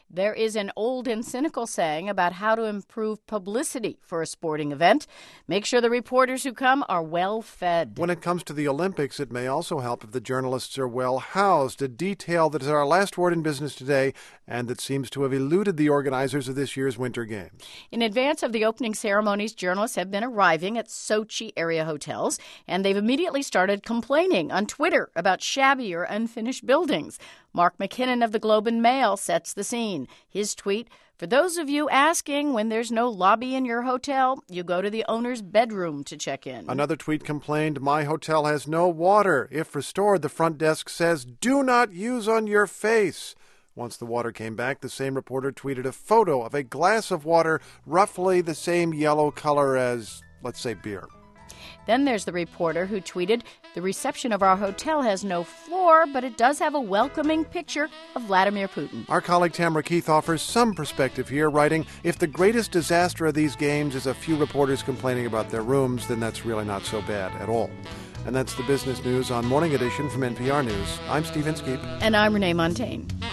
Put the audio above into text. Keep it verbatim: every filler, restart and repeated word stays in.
There is an old and cynical saying about how to improve publicity for a sporting event. Make sure the reporters who come are well fed. When it comes to the Olympics, it may also help if the journalists are well housed, a detail that is our last word in business today and that seems to have eluded the organizers of this year's Winter Games. In advance of the opening ceremonies, journalists have been arriving at Sochi area hotels, and they've immediately started complaining on Twitter about shabby or unfinished buildings. Mark McKinnon of the Globe and Mail sets the scene. His tweet, "For those of you asking, when there's no lobby in your hotel, you go to the owner's bedroom to check in." Another tweet complained, "My hotel has no water. If restored, the front desk says, 'Do not use on your face.'" Once the water came back, the same reporter tweeted a photo of a glass of water roughly the same yellow color as, let's say, beer. Then there's the reporter who tweeted, "The reception of our hotel has no floor, but it does have a welcoming picture of Vladimir Putin." Our colleague Tamara Keith offers some perspective here, writing, "If the greatest disaster of these games is a few reporters complaining about their rooms, then that's really not so bad at all." And that's the business news on Morning Edition from N P R News. I'm Steve Inskeep. And I'm Renee Montaigne.